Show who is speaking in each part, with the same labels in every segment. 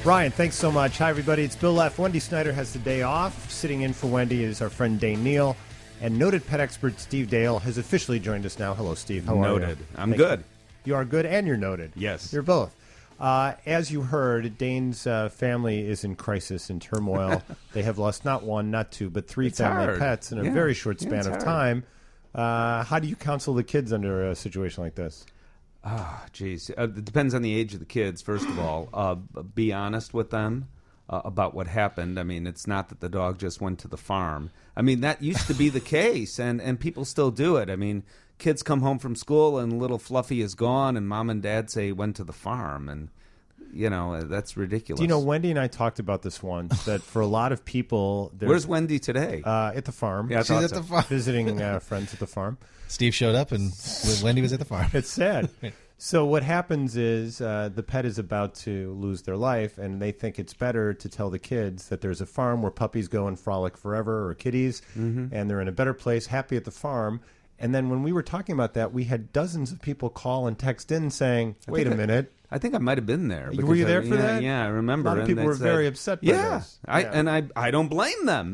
Speaker 1: Ryan, thanks so much. Hi, everybody. It's Bill Leff. Wendy Snyder has the day off. Sitting in for Wendy is our friend Dane Neal. And noted pet expert Steve Dale has officially joined us now. Hello, Steve. How are you?
Speaker 2: Noted. I'm good.
Speaker 1: You are good and you're noted.
Speaker 2: Yes.
Speaker 1: You're both. As you heard, Dane's family is in crisis and turmoil. They have lost not one, not two, but three family pets in a very short span of time. How do you counsel the kids under a situation like this?
Speaker 2: Geez. It depends on the age of the kids, first of all. Be honest with them about what happened. I mean, it's not that the dog just went to the farm. I mean, that used to be the case, and people still do it. I mean, kids come home from school and little Fluffy is gone, and mom and dad say he went to the farm, and, you know, that's ridiculous.
Speaker 1: Do you know, Wendy and I talked about this once, that for a lot of people...
Speaker 2: Where's Wendy today?
Speaker 1: At the farm.
Speaker 2: Yeah,
Speaker 3: she's at the farm.
Speaker 1: Visiting friends at the farm.
Speaker 3: Steve showed up and Wendy was at the farm.
Speaker 1: It's sad. So what happens is the pet is about to lose their life, and they think it's better to tell the kids that there's a farm where puppies go and frolic forever, or kitties, and they're in a better place, happy at the farm. And then when we were talking about that, we had dozens of people call and text in saying, wait a minute.
Speaker 2: I think I might have been there.
Speaker 1: Were you there for that?
Speaker 2: Yeah, I remember.
Speaker 1: A lot of people were very upset by this.
Speaker 2: And I don't blame them.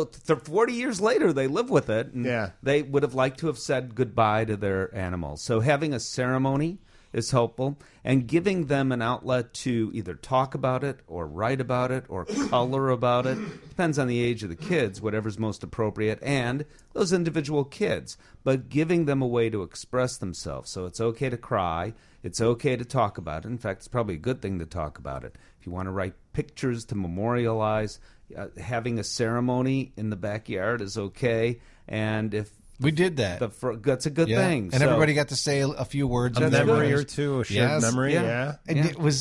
Speaker 2: 40 years later, they live with it. And they would have liked to have said goodbye to their animals. So having a ceremony is helpful, and giving them an outlet to either talk about it or write about it or color about it. Depends on the age of the kids, whatever's most appropriate, and those individual kids. But giving them a way to express themselves. So it's okay to cry. It's okay to talk about it. In fact, it's probably a good thing to talk about it. If you want to write pictures to memorialize, having a ceremony in the backyard is okay. And if
Speaker 3: we did that,
Speaker 2: that's a good thing.
Speaker 3: And everybody got to say a few words.
Speaker 1: A memory or two, a shared memory,
Speaker 3: And it was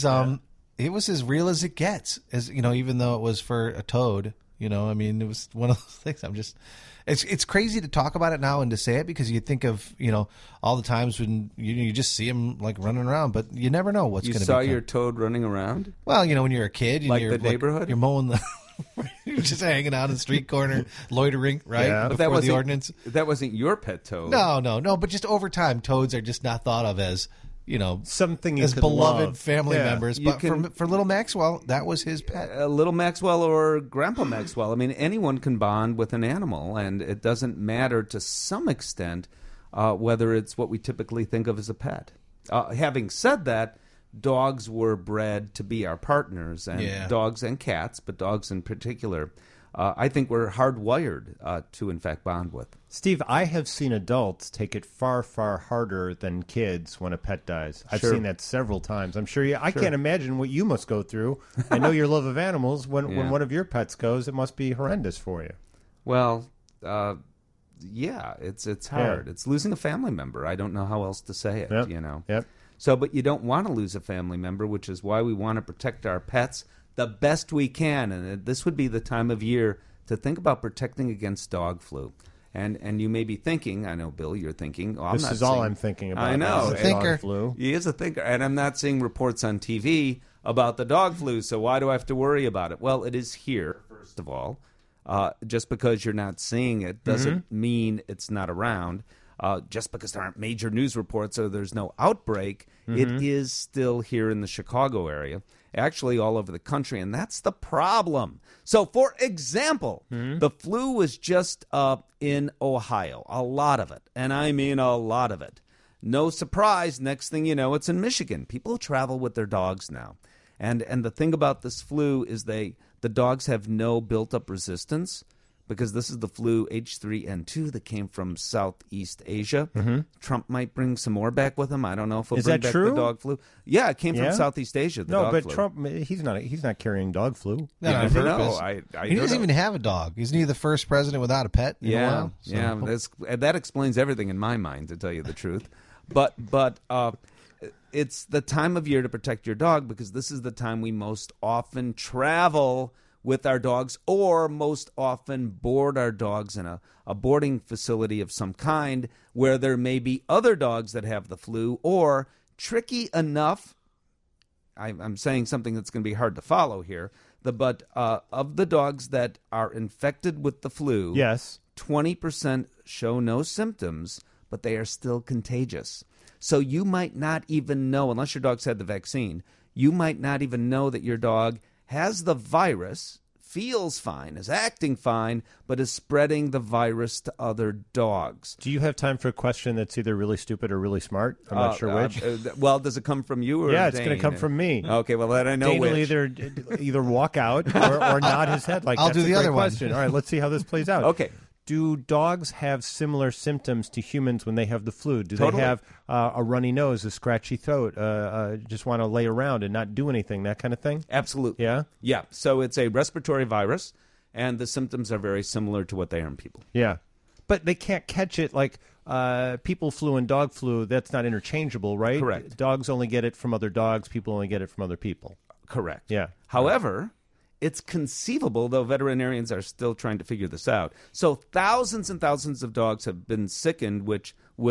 Speaker 3: as real as it gets. As you know, even though it was for a toad, you know, I mean, it was one of those things. It's crazy to talk about it now and to say it, because you think of, you know, all the times when you just see them like running around, but you never know what's going to be.
Speaker 2: You saw your toad running around?
Speaker 3: Well, you know, when you're a kid,
Speaker 2: like the neighborhood,
Speaker 3: you're mowing the. You're just hanging out in the street corner, loitering, right?
Speaker 1: Yeah.
Speaker 3: Before the ordinance.
Speaker 2: That wasn't your pet toad.
Speaker 3: No. But just over time, toads are just not thought of as, you know,
Speaker 1: something
Speaker 3: as beloved
Speaker 1: love.
Speaker 3: family members. But for little Maxwell, that was his pet.
Speaker 2: Little Maxwell or Grandpa Maxwell. I mean, anyone can bond with an animal, and it doesn't matter to some extent whether it's what we typically think of as a pet. Having said that, dogs were bred to be our partners, and dogs and cats, but dogs in particular, I think we're hardwired to, in fact, bond with.
Speaker 1: Steve, I have seen adults take it far, far harder than kids when a pet dies. I've seen that several times. I'm sure I can't imagine what you must go through. I know your love of animals. When one of your pets goes, it must be horrendous for you.
Speaker 2: Well, it's hard.
Speaker 1: Yeah.
Speaker 2: It's losing a family member. I don't know how else to say it, you know.
Speaker 1: Yep.
Speaker 2: So, but you don't want to lose a family member, which is why we want to protect our pets the best we can. And this would be the time of year to think about protecting against dog flu. And you may be thinking, I know, Bill, you're thinking,
Speaker 1: this is all I'm thinking about.
Speaker 2: I know.
Speaker 1: Dog flu.
Speaker 2: He is a thinker. And I'm not seeing reports on TV about the dog flu, so why do I have to worry about it? Well, it is here, first of all. Just because you're not seeing it doesn't mean it's not around. Just because there aren't major news reports or there's no outbreak, it is still here in the Chicago area, actually all over the country, and that's the problem. So, for example, the flu was just in Ohio, a lot of it, and I mean a lot of it. No surprise, next thing you know, it's in Michigan. People travel with their dogs now, and the thing about this flu is the dogs have no built-up resistance, because this is the flu H3N2 that came from Southeast Asia. Trump might bring some more back with him. I don't know if he'll bring back the dog flu. Yeah, it came from Southeast Asia. Dog flu.
Speaker 1: Trump, he's not carrying dog flu.
Speaker 3: No,
Speaker 2: I
Speaker 3: he doesn't even have a dog. Isn't he the first president without a pet in a while?
Speaker 2: So. That explains everything in my mind, to tell you the truth. But it's the time of year to protect your dog, because this is the time we most often travel with our dogs, or most often board our dogs in a boarding facility of some kind where there may be other dogs that have the flu, or tricky enough, I'm saying something that's going to be hard to follow here, but of the dogs that are infected with the flu, 20% show no symptoms, but they are still contagious. So you might not even know, unless your dog's had the vaccine, you might not even know that your dog has the virus, feels fine, is acting fine, but is spreading the virus to other dogs.
Speaker 1: Do you have time for a question that's either really stupid or really smart? I'm not sure which.
Speaker 2: Well, does it come from you or
Speaker 1: Yeah, it's
Speaker 2: Dane?
Speaker 1: going to come from me.
Speaker 2: Okay, well, then I know
Speaker 1: Dane will
Speaker 2: which.
Speaker 1: either walk out or nod his head like
Speaker 3: I'll
Speaker 1: that's
Speaker 3: do
Speaker 1: a
Speaker 3: the
Speaker 1: great
Speaker 3: other one.
Speaker 1: question. All right, let's see how this plays out.
Speaker 2: Okay.
Speaker 1: Do dogs have similar symptoms to humans when they have the flu? Do
Speaker 2: Totally.
Speaker 1: they have a runny nose, a scratchy throat, just want to lay around and not do anything, that kind of thing?
Speaker 2: Absolutely.
Speaker 1: Yeah?
Speaker 2: Yeah, so it's a respiratory virus, and the symptoms are very similar to what they are in people.
Speaker 1: Yeah. But they can't catch it like people flu and dog flu. That's not interchangeable, right?
Speaker 2: Correct.
Speaker 1: Dogs only get it from other dogs. People only get it from other people.
Speaker 2: Correct.
Speaker 1: Yeah.
Speaker 2: However, it's conceivable, though veterinarians are still trying to figure this out. So thousands and thousands of dogs have been sickened with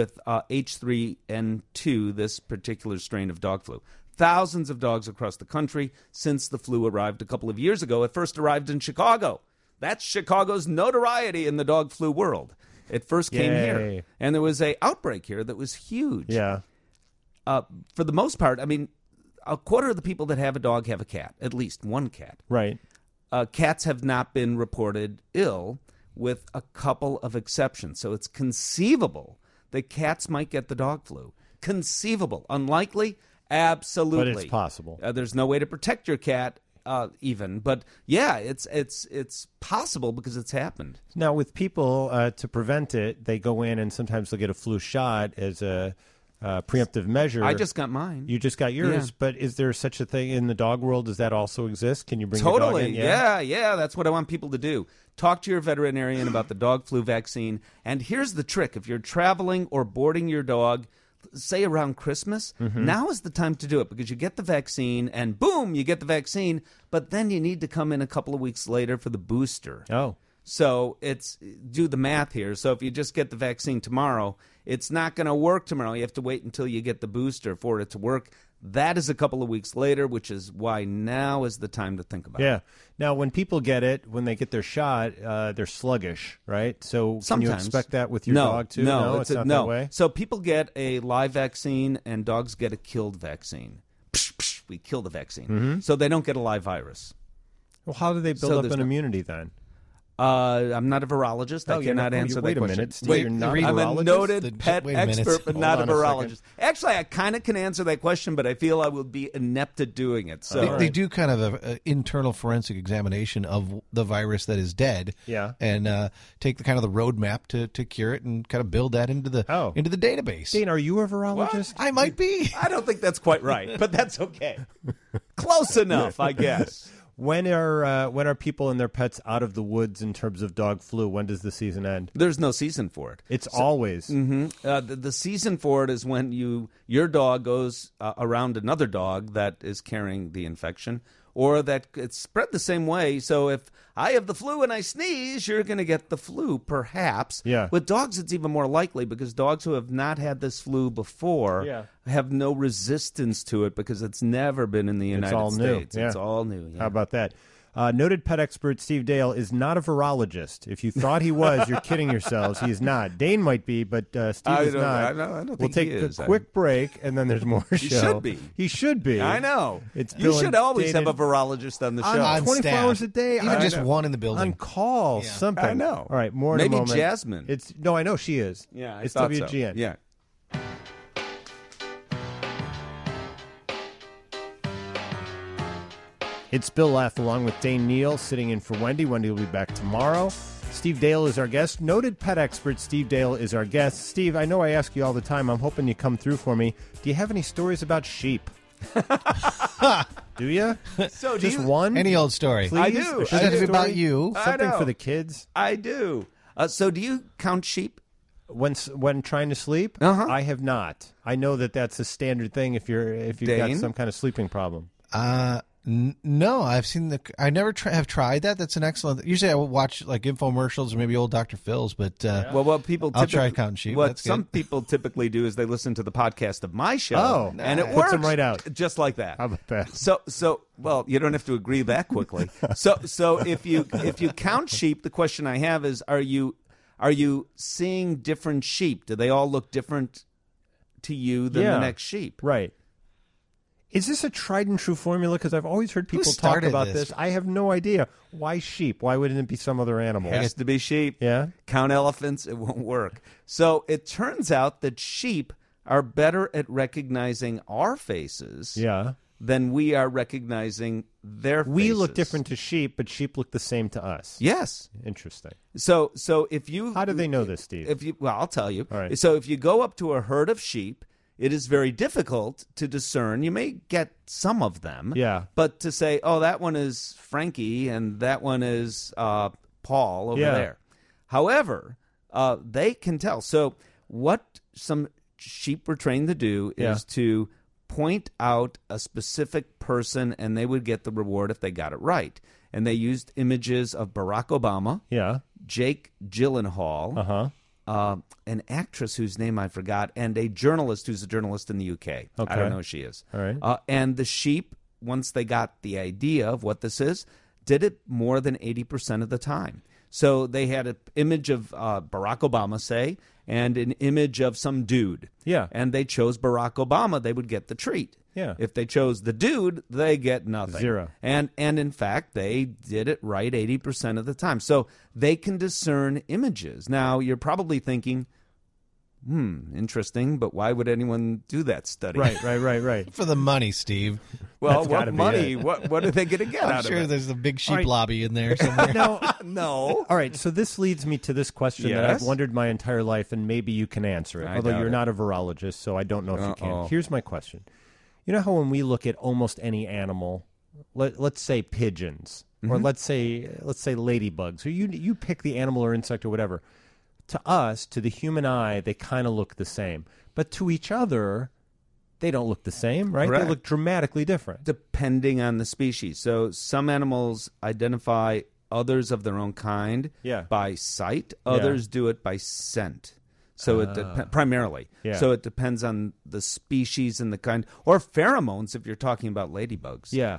Speaker 2: H3N2, this particular strain of dog flu. Thousands of dogs across the country since the flu arrived a couple of years ago. It first arrived in Chicago. That's Chicago's notoriety in the dog flu world. It first came here.
Speaker 1: Yay.
Speaker 2: And there was an outbreak here that was huge.
Speaker 1: Yeah.
Speaker 2: For the most part, I mean, a quarter of the people that have a dog have a cat, at least one cat.
Speaker 1: Right.
Speaker 2: Cats have not been reported ill, with a couple of exceptions. So it's conceivable that cats might get the dog flu. Conceivable. Unlikely? Absolutely.
Speaker 1: But it's possible.
Speaker 2: There's no way to protect your cat even. But, yeah, it's possible because it's happened.
Speaker 1: Now, with people, to prevent it, they go in and sometimes they'll get a flu shot as a preemptive measure.
Speaker 2: I just got mine.
Speaker 1: You just got yours,
Speaker 2: Yeah.
Speaker 1: but is there such a thing in the dog world? Does that also exist? Can you bring your dog in?
Speaker 2: Totally. Yeah. That's what I want people to do. Talk to your veterinarian about the dog flu vaccine. And here's the trick. If you're traveling or boarding your dog, say around Christmas, now is the time to do it because you get the vaccine and boom, you get the vaccine, but then you need to come in a couple of weeks later for the booster.
Speaker 1: Oh.
Speaker 2: So do the math here. So if you just get the vaccine tomorrow, it's not going to work tomorrow. You have to wait until you get the booster for it to work. That is a couple of weeks later, which is why now is the time to think about it.
Speaker 1: Yeah. Now, when people get it, when they get their shot, they're sluggish, right? So can
Speaker 2: Sometimes.
Speaker 1: you expect that with your
Speaker 2: No,
Speaker 1: dog, too?
Speaker 2: No,
Speaker 1: it's not that way?
Speaker 2: So people get a live vaccine and dogs get a killed vaccine. Psh, psh, we kill the vaccine. So they don't get a live virus.
Speaker 1: Well, how do they build
Speaker 2: So
Speaker 1: up
Speaker 2: there's
Speaker 1: an
Speaker 2: no-
Speaker 1: immunity then?
Speaker 2: I'm not a virologist. I
Speaker 1: you're
Speaker 2: cannot
Speaker 1: not-
Speaker 2: answer
Speaker 1: wait
Speaker 2: that
Speaker 1: a
Speaker 2: question.
Speaker 1: minute, Steve,
Speaker 3: Wait,
Speaker 1: you're not
Speaker 3: read-
Speaker 1: a
Speaker 2: I'm a
Speaker 1: virologist?
Speaker 2: noted pet
Speaker 3: wait a minute.
Speaker 2: expert, but
Speaker 1: Hold
Speaker 2: not a
Speaker 1: on a
Speaker 2: virologist. Actually, I kind of can answer that question, but I feel I will be inept at doing it. So
Speaker 3: They do kind of an internal forensic examination of the virus that is dead,
Speaker 1: Yeah.
Speaker 3: and take the kind of the roadmap to cure it and kind of build that into the database.
Speaker 1: Dane, are you a virologist?
Speaker 3: I might be.
Speaker 2: I don't think that's quite right, but that's okay. Close enough, I guess.
Speaker 1: When are people and their pets out of the woods in terms of dog flu? When does the season end?
Speaker 2: There's no season for it.
Speaker 1: It's always.
Speaker 2: The season for it is when your dog goes around another dog that is carrying the infection, or that it's spread the same way. So if I have the flu and I sneeze, you're going to get the flu, perhaps.
Speaker 1: Yeah.
Speaker 2: With dogs, it's even more likely because dogs who have not had this flu before have no resistance to it because it's never been in the United
Speaker 1: all new.
Speaker 2: States.
Speaker 1: Yeah.
Speaker 2: It's all new. Yeah.
Speaker 1: How about that? Noted pet expert Steve Dale is not a virologist. If you thought he was, you're kidding yourselves. He is not. Dane might be, but Steve is not.
Speaker 2: I don't
Speaker 1: We'll
Speaker 2: think
Speaker 1: take
Speaker 2: he is.
Speaker 1: a quick break, and then there's more show.
Speaker 2: He should be.
Speaker 1: He should be.
Speaker 2: I know.
Speaker 1: It's
Speaker 2: you
Speaker 1: Bill
Speaker 2: should
Speaker 1: and
Speaker 2: always
Speaker 1: Dane
Speaker 2: have a virologist on the show.
Speaker 3: On
Speaker 1: 24
Speaker 3: staff.
Speaker 1: hours a day.
Speaker 3: Even
Speaker 1: I
Speaker 3: just
Speaker 1: know.
Speaker 3: one in the building.
Speaker 1: On call, something.
Speaker 2: I know.
Speaker 1: All right, more in
Speaker 2: Maybe
Speaker 1: a moment.
Speaker 2: Jasmine.
Speaker 1: No, I know she is.
Speaker 2: Yeah, I
Speaker 1: it's
Speaker 2: thought
Speaker 1: WGN.
Speaker 2: So. Yeah.
Speaker 1: It's Bill Lath along with Dane Neal sitting in for Wendy. Wendy will be back tomorrow. Steve Dale is our guest. Noted pet expert Steve Dale is our guest. Steve, I know I ask you all the time. I'm hoping you come through for me. Do you have any stories about sheep? Do you?
Speaker 2: So
Speaker 1: Just one?
Speaker 3: Any old story.
Speaker 1: Please?
Speaker 2: I
Speaker 1: A
Speaker 2: do.
Speaker 1: sheep
Speaker 3: Doesn't have to be about
Speaker 1: story?
Speaker 3: you.
Speaker 1: Something
Speaker 2: know.
Speaker 1: for the kids?
Speaker 2: I do. So do you count sheep?
Speaker 1: When trying to sleep?
Speaker 2: Uh-huh.
Speaker 1: I have not. I know that that's a standard thing if you've got
Speaker 2: Dane?
Speaker 1: some kind of sleeping problem.
Speaker 3: No, I've seen I never have tried that. That's an excellent. Usually, I will watch like infomercials or maybe old Dr. Phil's, but
Speaker 2: Well, what people
Speaker 3: I'll try
Speaker 2: typically-
Speaker 3: counting sheep.
Speaker 2: What
Speaker 3: That's
Speaker 2: some
Speaker 3: good.
Speaker 2: people typically do is they listen to the podcast of my show,
Speaker 1: Oh,
Speaker 2: and it
Speaker 1: puts
Speaker 2: works
Speaker 1: them right out.
Speaker 2: just like that.
Speaker 1: How about that?
Speaker 2: So well, you don't have to agree that quickly. So if you count sheep, the question I have is: Are you seeing different sheep? Do they all look different to you than the next sheep.
Speaker 1: Right. Is this a tried and true formula? Because I've always heard people talk
Speaker 3: started
Speaker 1: about
Speaker 3: this?
Speaker 1: this. I have no idea. Why sheep? Why wouldn't it be some other animal?
Speaker 2: Has to be sheep.
Speaker 1: Yeah.
Speaker 2: Count elephants, it won't work. So it turns out that sheep are better at recognizing our faces
Speaker 1: Yeah.
Speaker 2: than we are recognizing their faces.
Speaker 1: We look different to sheep, but sheep look the same to us.
Speaker 2: Yes.
Speaker 1: Interesting.
Speaker 2: So if you
Speaker 1: How do they know this, Steve?
Speaker 2: Well, I'll tell you.
Speaker 1: All right.
Speaker 2: So if you go up to a herd of sheep, it is very difficult to discern. You may get some of them.
Speaker 1: Yeah.
Speaker 2: But to say, oh, that one is Frankie and that one is Paul over there. However, they can tell. So what some sheep were trained to do is to point out a specific person, and they would get the reward if they got it right. And they used images of Barack Obama,
Speaker 1: Yeah.
Speaker 2: Jake Gyllenhaal, an actress whose name I forgot, and a journalist who's a journalist in the UK.
Speaker 1: Okay.
Speaker 2: I don't know who she is.
Speaker 1: All right.
Speaker 2: And the sheep, once they got the idea of what this is, did it more than 80% of the time. So they had an image of Barack Obama, say, and an image of some dude.
Speaker 1: Yeah.
Speaker 2: And they chose Barack Obama, they would get the treat.
Speaker 1: Yeah.
Speaker 2: If they chose the dude, they get nothing.
Speaker 1: Zero.
Speaker 2: And in fact, they did it right 80% of the time. So they can discern images. Now, you're probably thinking, interesting, but why would anyone do that study?
Speaker 1: Right.
Speaker 3: For the money, Steve.
Speaker 2: Well,
Speaker 1: That's gotta
Speaker 2: what
Speaker 1: be
Speaker 2: money?
Speaker 1: it.
Speaker 2: What are they going to get
Speaker 3: I'm
Speaker 2: out
Speaker 3: sure
Speaker 2: of it?
Speaker 3: there's a big sheep
Speaker 1: right.
Speaker 3: lobby in there somewhere.
Speaker 2: No.
Speaker 1: All right, so this leads me to this question that I've
Speaker 2: Yes?
Speaker 1: wondered my entire life, and maybe you can answer it.
Speaker 2: I
Speaker 1: Although
Speaker 2: doubt
Speaker 1: you're
Speaker 2: it.
Speaker 1: not a virologist, so I don't know if you can.
Speaker 2: Uh-oh.
Speaker 1: Here's my question. You know how when we look at almost any animal, let's say pigeons, or let's say ladybugs, or you pick the animal or insect or whatever. To us, to the human eye, they kind of look the same. But to each other, they don't look the same, right?
Speaker 2: Correct.
Speaker 1: They look dramatically different.
Speaker 2: Depending on the species. So some animals identify others of their own kind by sight. Others do it by scent. So it primarily.
Speaker 1: Yeah.
Speaker 2: So it depends on the species and the kind, or pheromones if you're talking about ladybugs.
Speaker 1: Yeah.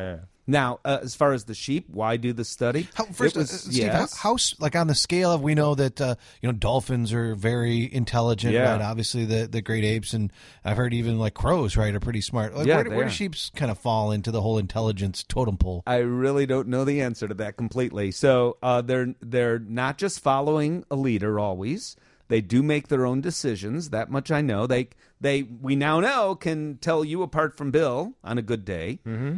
Speaker 2: Now, as far as the sheep, why do the study?
Speaker 3: Steve, how like on the scale of, we know that dolphins are very intelligent,
Speaker 2: Yeah.
Speaker 3: right? Obviously, the great apes, and I've heard even like crows, right, are pretty smart. Like,
Speaker 2: Yeah,
Speaker 3: where
Speaker 2: they
Speaker 3: do
Speaker 2: are.
Speaker 3: sheep kind of fall into the whole intelligence totem pole?
Speaker 2: I really don't know the answer to that completely. So they're not just following a leader always. They do make their own decisions. That much I know. We now know can tell you apart from Bill on a good day.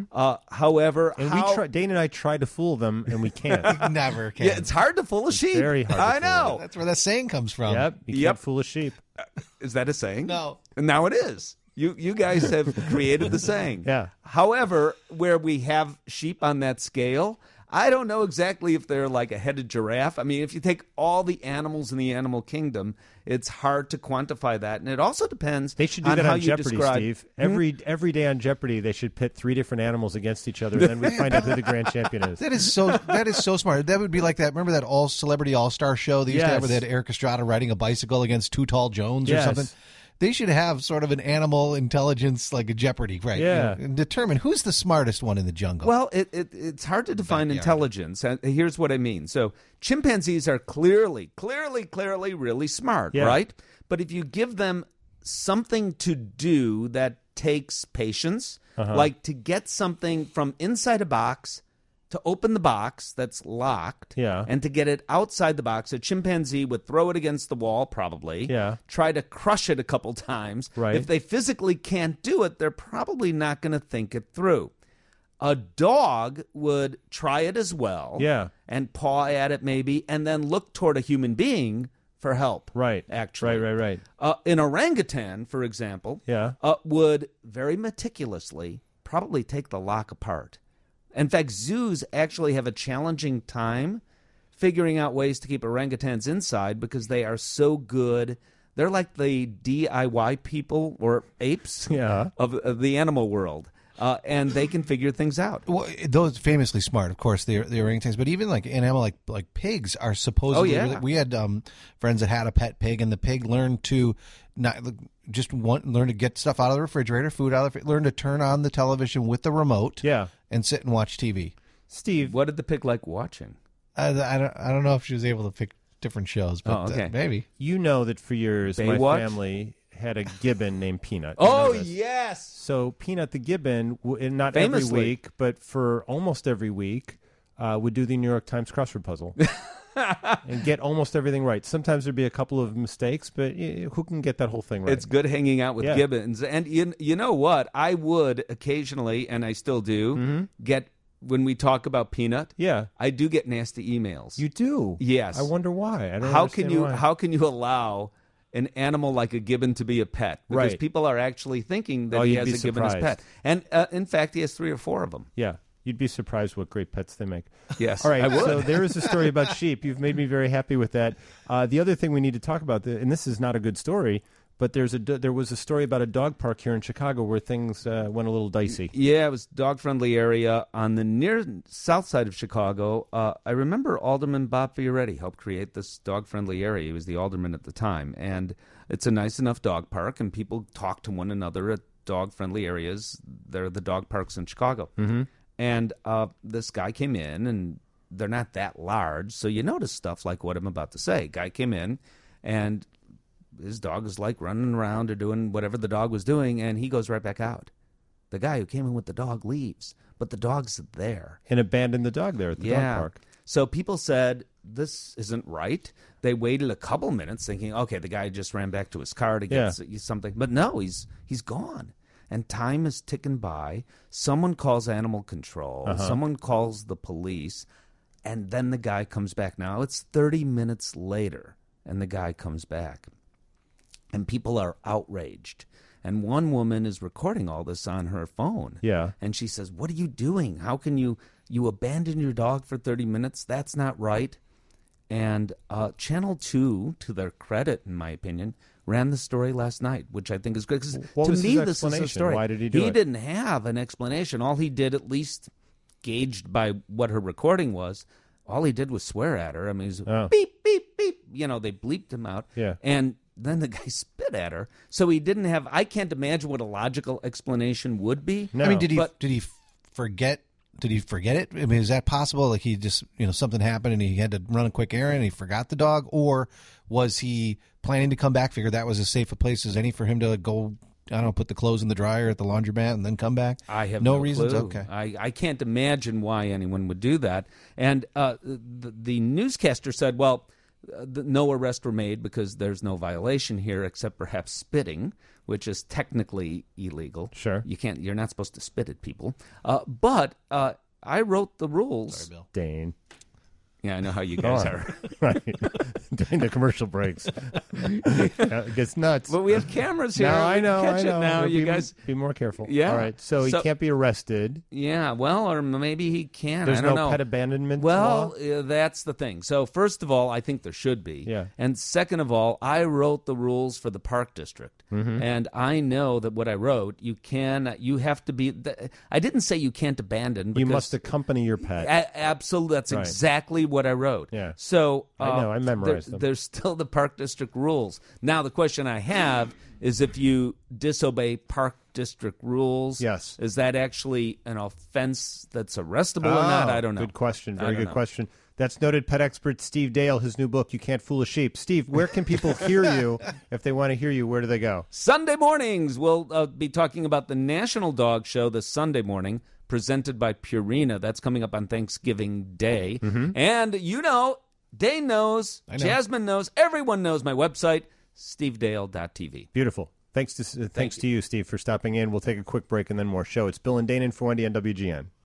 Speaker 2: However,
Speaker 1: And Dane and I try to fool them, and we can't.
Speaker 3: Never can.
Speaker 2: yeah, it's hard to fool a sheep.
Speaker 1: very hard to
Speaker 2: I
Speaker 1: fool
Speaker 2: know.
Speaker 3: That's where that saying comes from.
Speaker 1: Yep. You
Speaker 2: Yep.
Speaker 1: can't fool a sheep.
Speaker 2: Is that a saying?
Speaker 3: No.
Speaker 2: And now it is. You guys have created the saying.
Speaker 1: Yeah.
Speaker 2: However, where we have sheep on that scale, I don't know exactly if they're like a headed giraffe. I mean, if you take all the animals in the animal kingdom, it's hard to quantify that. And it also depends
Speaker 1: They should do
Speaker 2: on
Speaker 1: that
Speaker 2: how
Speaker 1: on
Speaker 2: you
Speaker 1: Jeopardy,
Speaker 2: describe.
Speaker 1: Steve. Every day on Jeopardy, they should pit 3 different animals against each other, and then we find out who the grand champion is.
Speaker 3: That is so smart. That would be like that. Remember that Celebrity All-Star show they used to have where they had Eric Estrada riding a bicycle against Too Tall Jones or
Speaker 1: Yes.
Speaker 3: something? They should have sort of an animal intelligence, like a Jeopardy, right?
Speaker 1: Yeah.
Speaker 3: And determine who's the smartest one in the jungle.
Speaker 2: Well, it's hard to define intelligence. And here's what I mean. So chimpanzees are clearly really smart,
Speaker 1: Yeah.
Speaker 2: right? But if you give them something to do that takes patience, like to get something from inside a box to open the box that's locked, and to get it outside the box, a chimpanzee would throw it against the wall, probably, try to crush it a couple times.
Speaker 1: Right.
Speaker 2: If they physically can't do it, they're probably not going to think it through. A dog would try it as well, and paw at it maybe, and then look toward a human being for help.
Speaker 1: Right.
Speaker 2: Actually.
Speaker 1: Right.
Speaker 2: An orangutan, for example, would very meticulously probably take the lock apart. In fact, zoos actually have a challenging time figuring out ways to keep orangutans inside because they are so good. They're like the DIY people or apes of the animal world. And they can figure things out.
Speaker 3: Well, those famously smart, of course, the orangutans. But even like an animal like pigs are supposedly.
Speaker 2: Oh, yeah.
Speaker 3: We had friends that had a pet pig, and the pig learned to learn to get stuff out of the refrigerator, food out of the learn to turn on the television with the remote, and sit and watch TV.
Speaker 1: Steve,
Speaker 2: What did the pig like watching?
Speaker 3: I don't know if she was able to pick different shows, but
Speaker 2: okay.
Speaker 3: maybe.
Speaker 1: you know that for years
Speaker 2: Baywatch?
Speaker 1: my family had a gibbon named Peanut.
Speaker 2: Oh,
Speaker 1: this.
Speaker 2: yes.
Speaker 1: So Peanut the gibbon, and not
Speaker 2: Famously.
Speaker 1: every week, but for almost every week, would do the New York Times crossword puzzle and get almost everything right. Sometimes there'd be a couple of mistakes, but who can get that whole thing right?
Speaker 2: It's good hanging out with
Speaker 1: Yeah.
Speaker 2: gibbons. And you know what? I would occasionally, and I still do, get, when we talk about Peanut,
Speaker 1: Yeah,
Speaker 2: I do get nasty emails.
Speaker 1: you do.
Speaker 2: Yes.
Speaker 1: I wonder why. I don't
Speaker 2: how can
Speaker 1: understand
Speaker 2: you
Speaker 1: why.
Speaker 2: how can you allow an animal like a gibbon to be a pet? Because
Speaker 1: Right.
Speaker 2: people are actually thinking that
Speaker 1: Oh,
Speaker 2: he
Speaker 1: you'd
Speaker 2: has
Speaker 1: be
Speaker 2: a gibbon as
Speaker 1: surprised.
Speaker 2: pet. And in fact, he has 3 or 4 of them.
Speaker 1: Yeah, you'd be surprised what great pets they make.
Speaker 2: Yes,
Speaker 1: All right,
Speaker 2: I would.
Speaker 1: so there is a story about sheep. You've made me very happy with that. The other thing we need to talk about, and this is not a good story, but there was a story about a dog park here in Chicago where things went a little dicey.
Speaker 2: Yeah, it was a dog-friendly area on the near south side of Chicago. I remember Alderman Bob Fioretti helped create this dog-friendly area. He was the alderman at the time. And it's a nice enough dog park, and people talk to one another at dog-friendly areas. They're the dog parks in Chicago. Mm-hmm. And this guy came in, and they're not that large, so you notice stuff like what I'm about to say. Guy came in, and his dog is like running around or doing whatever the dog was doing, and he goes right back out. The guy who came in with the dog leaves, but the dog's there.
Speaker 1: And abandoned the dog there at the dog park.
Speaker 2: So people said, this isn't right. They waited a couple minutes thinking, okay, the guy just ran back to his car to get something. But no, he's gone. And time is ticking by. Someone calls animal control. Someone calls the police. And then the guy comes back. Now it's 30 minutes later, and the guy comes back. And people are outraged. And one woman is recording all this on her phone.
Speaker 1: Yeah.
Speaker 2: And she says, what are you doing? How can you abandon your dog for 30 minutes? That's not right. And Channel 2, to their credit, in my opinion, ran the story last night, which I think is great. 'Cause
Speaker 1: What
Speaker 2: to
Speaker 1: was
Speaker 2: me,
Speaker 1: his
Speaker 2: this is a
Speaker 1: explanation?
Speaker 2: story.
Speaker 1: Why did he do it?
Speaker 2: He didn't have an explanation. All he did, at least gauged by what her recording was, all he did was swear at her. I mean, he was beep, beep, beep. You know, they bleeped him out.
Speaker 1: Yeah.
Speaker 2: And then the guy spit at her. So he didn't have, I can't imagine what a logical explanation would be.
Speaker 1: No.
Speaker 3: I mean, did he
Speaker 2: But-
Speaker 3: forget? Did he forget it? I mean, is that possible? Like he just, something happened and he had to run a quick errand and he forgot the dog, or was he planning to come back? Figured that was as safe a place as any for him to go. I don't know, put the clothes in the dryer at the laundromat and then come back.
Speaker 2: I have
Speaker 3: no
Speaker 2: no
Speaker 3: reasons.
Speaker 2: clue.
Speaker 3: Okay.
Speaker 2: I can't imagine why anyone would do that. And the newscaster said, well, no arrests were made because there's no violation here except perhaps spitting, which is technically illegal.
Speaker 1: Sure.
Speaker 2: You're not supposed to spit at people. But I wrote the rules.
Speaker 3: Sorry, Bill.
Speaker 1: Dane.
Speaker 2: Yeah, I know how you guys are.
Speaker 1: Right. During the commercial breaks. It gets nuts.
Speaker 2: But we have cameras here.
Speaker 1: Now,
Speaker 2: We
Speaker 1: I know,
Speaker 2: can
Speaker 1: I
Speaker 2: catch
Speaker 1: know.
Speaker 2: it now.
Speaker 1: But
Speaker 2: You
Speaker 1: be,
Speaker 2: guys.
Speaker 1: be more careful.
Speaker 2: Yeah.
Speaker 1: All right. So he
Speaker 2: So-
Speaker 1: can't be arrested.
Speaker 2: Yeah, well, or maybe he can.
Speaker 1: There's
Speaker 2: I don't
Speaker 1: no
Speaker 2: know.
Speaker 1: pet abandonment law?
Speaker 2: Well, that's the thing. So first of all, I think there should be.
Speaker 1: Yeah.
Speaker 2: And second of all, I wrote the rules for the park district, and I know that what I wrote, you have to be. I didn't say you can't abandon.
Speaker 1: You
Speaker 2: Because
Speaker 1: must accompany your pet.
Speaker 2: Absolutely, that's
Speaker 1: Right.
Speaker 2: exactly what I wrote.
Speaker 1: Yeah.
Speaker 2: So
Speaker 1: I know, I memorized them.
Speaker 2: There's still the park district rules. Now the question I have is, if you disobey park district rules,
Speaker 1: Yes.
Speaker 2: is that actually an offense that's arrestable or not? I don't know.
Speaker 1: Good question.
Speaker 2: I
Speaker 1: Very
Speaker 2: don't
Speaker 1: good
Speaker 2: know.
Speaker 1: question. That's noted pet expert Steve Dale, his new book, You Can't Fool a Sheep. Steve, where can people hear you? If they want to hear you, where do they go?
Speaker 2: Sunday mornings, we'll be talking about the National Dog Show this Sunday morning, presented by Purina. That's coming up on Thanksgiving Day. And Dane knows,
Speaker 3: I know.
Speaker 2: Jasmine knows, everyone knows my website, stevedale.tv.
Speaker 1: Beautiful. Thanks to you, Steve, for stopping in. We'll take a quick break and then more show. It's Bill and Dane and for Wendy on WGN.